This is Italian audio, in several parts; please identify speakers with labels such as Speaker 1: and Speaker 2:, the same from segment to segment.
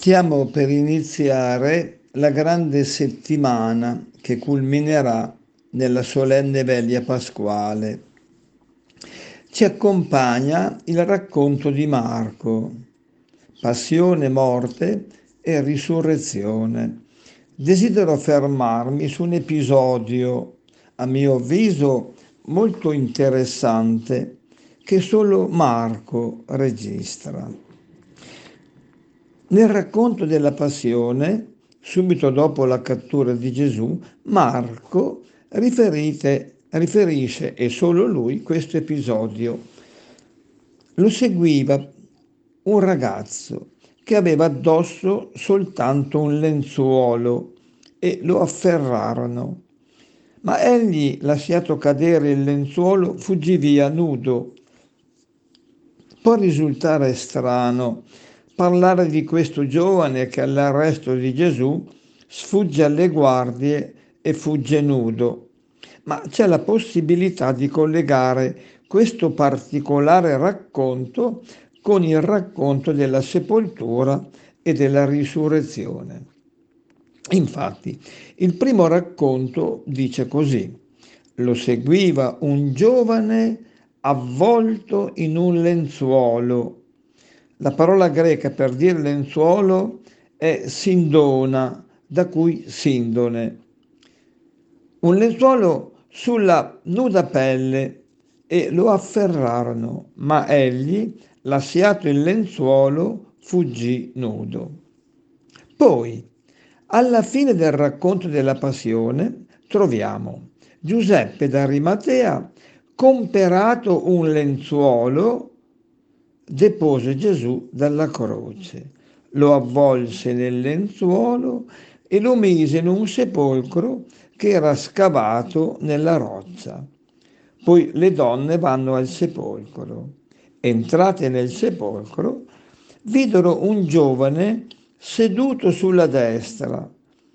Speaker 1: Stiamo per iniziare la grande settimana che culminerà nella solenne veglia pasquale. Ci accompagna il racconto di Marco, passione, morte e risurrezione. Desidero fermarmi su un episodio, a mio avviso, molto interessante, che solo Marco registra. Nel racconto della Passione, subito dopo la cattura di Gesù, Marco riferisce, e solo lui, questo episodio. Lo seguiva un ragazzo che aveva addosso soltanto un lenzuolo e lo afferrarono. Ma egli, lasciato cadere il lenzuolo, fuggì via nudo. Può risultare strano parlare di questo giovane che all'arresto di Gesù sfugge alle guardie e fugge nudo, ma c'è la possibilità di collegare questo particolare racconto con il racconto della sepoltura e della risurrezione. Infatti, il primo racconto dice così: lo seguiva un giovane avvolto in un lenzuolo. La parola greca per dire lenzuolo è sindona, da cui sindone. Un lenzuolo sulla nuda pelle e lo afferrarono, ma egli, lasciato il lenzuolo, fuggì nudo. Poi, alla fine del racconto della Passione, troviamo Giuseppe d'Arimatea, comperato un lenzuolo, depose Gesù dalla croce, lo avvolse nel lenzuolo e lo mise in un sepolcro che era scavato nella roccia. Poi le donne vanno al sepolcro. Entrate nel sepolcro, videro un giovane seduto sulla destra,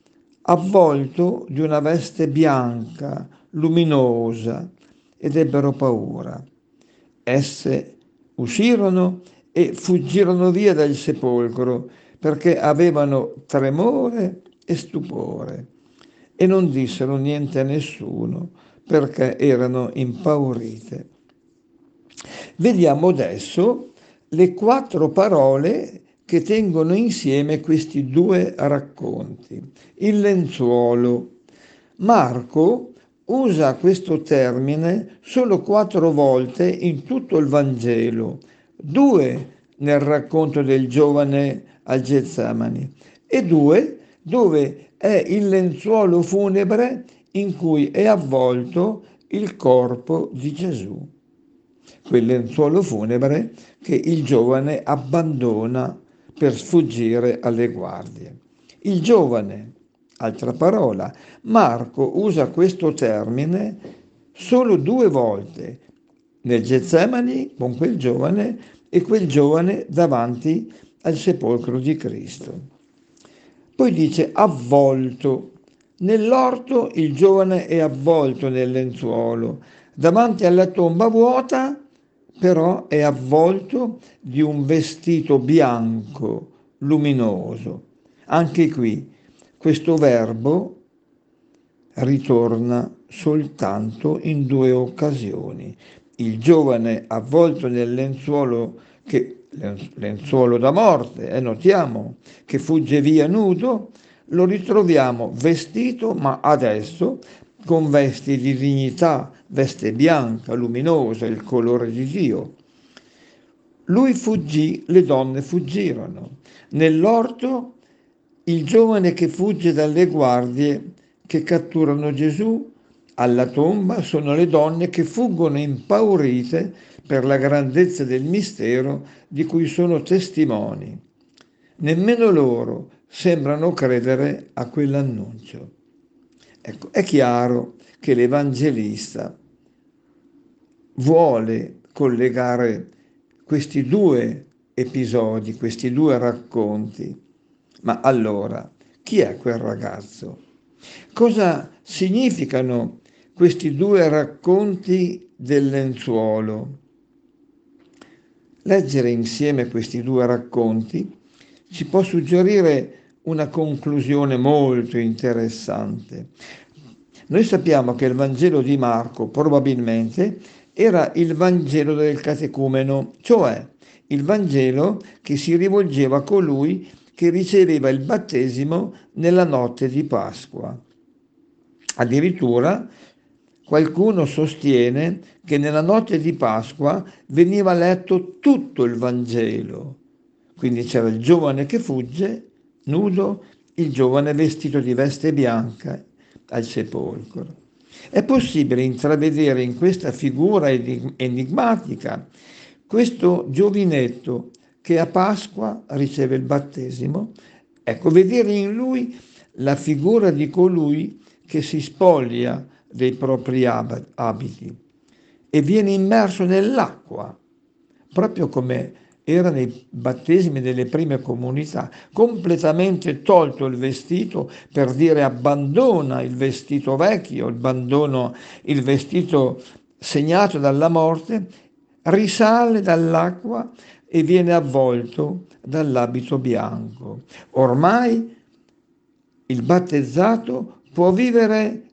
Speaker 1: avvolto di una veste bianca, luminosa, ed ebbero paura. Esse uscirono e fuggirono via dal sepolcro perché avevano tremore e stupore e non dissero niente a nessuno perché erano impaurite. Vediamo adesso le 4 parole che tengono insieme questi 2 racconti. Il lenzuolo. Marco usa questo termine solo 4 volte in tutto il Vangelo, 2 nel racconto del giovane al Getsemani e 2 dove è il lenzuolo funebre in cui è avvolto il corpo di Gesù. Quel lenzuolo funebre che il giovane abbandona per sfuggire alle guardie. Il giovane, altra parola, Marco usa questo termine solo 2 volte, nel Getsemani con quel giovane e quel giovane davanti al sepolcro di Cristo. Poi dice avvolto. Nell'orto il giovane è avvolto nel lenzuolo, davanti alla tomba vuota però è avvolto di un vestito bianco, luminoso. Anche qui questo verbo ritorna soltanto in 2 occasioni. Il giovane avvolto nel lenzuolo da morte, notiamo che fugge via nudo, lo ritroviamo vestito, ma adesso con vesti di dignità, veste bianca, luminosa, il colore di Dio. Lui fuggì, le donne fuggirono. Nell'orto il giovane che fugge dalle guardie che catturano Gesù, alla tomba sono le donne che fuggono impaurite per la grandezza del mistero di cui sono testimoni. Nemmeno loro sembrano credere a quell'annuncio. Ecco, è chiaro che l'Evangelista vuole collegare questi 2 episodi, questi 2 racconti. Ma allora, chi è quel ragazzo? Cosa significano questi 2 racconti del lenzuolo? Leggere insieme questi 2 racconti ci può suggerire una conclusione molto interessante. Noi sappiamo che il Vangelo di Marco probabilmente era il Vangelo del catecumeno, cioè il Vangelo che si rivolgeva a colui che riceveva il battesimo nella notte di Pasqua. Addirittura qualcuno sostiene che nella notte di Pasqua veniva letto tutto il Vangelo. Quindi c'era il giovane che fugge, nudo, il giovane vestito di veste bianca al sepolcro. È possibile intravedere in questa figura enigmatica questo giovinetto che a Pasqua riceve il battesimo, ecco, vedere in lui la figura di colui che si spoglia dei propri abiti e viene immerso nell'acqua, proprio come era nei battesimi delle prime comunità, completamente tolto il vestito per dire abbandona il vestito vecchio, abbandono il vestito segnato dalla morte, risale dall'acqua e viene avvolto dall'abito bianco. Ormai il battezzato può vivere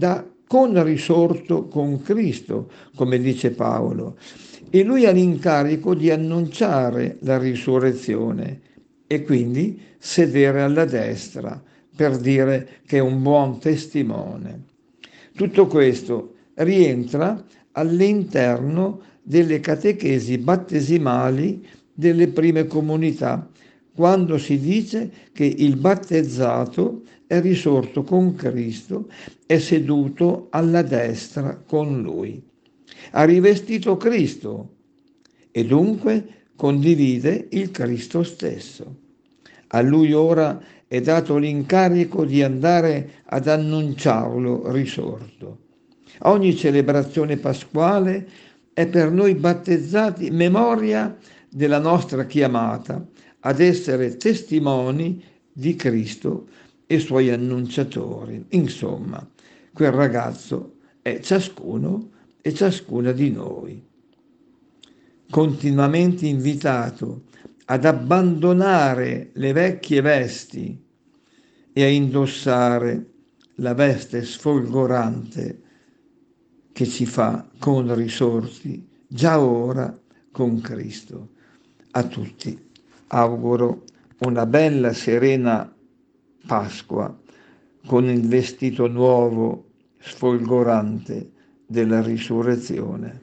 Speaker 1: con risorto con Cristo, come dice Paolo, e lui ha l'incarico di annunciare la risurrezione e quindi sedere alla destra per dire che è un buon testimone. Tutto questo rientra all'interno delle catechesi battesimali delle prime comunità, quando si dice che il battezzato è risorto con Cristo, è seduto alla destra con Lui. Ha rivestito Cristo e dunque condivide il Cristo stesso. A Lui ora è dato l'incarico di andare ad annunciarlo risorto. Ogni celebrazione pasquale è per noi battezzati memoria della nostra chiamata ad essere testimoni di Cristo e suoi annunciatori. Insomma, quel ragazzo è ciascuno e ciascuna di noi, continuamente invitato ad abbandonare le vecchie vesti e a indossare la veste sfolgorante che ci fa con risorti già ora con Cristo. A tutti auguro una bella serena Pasqua con il vestito nuovo sfolgorante della risurrezione.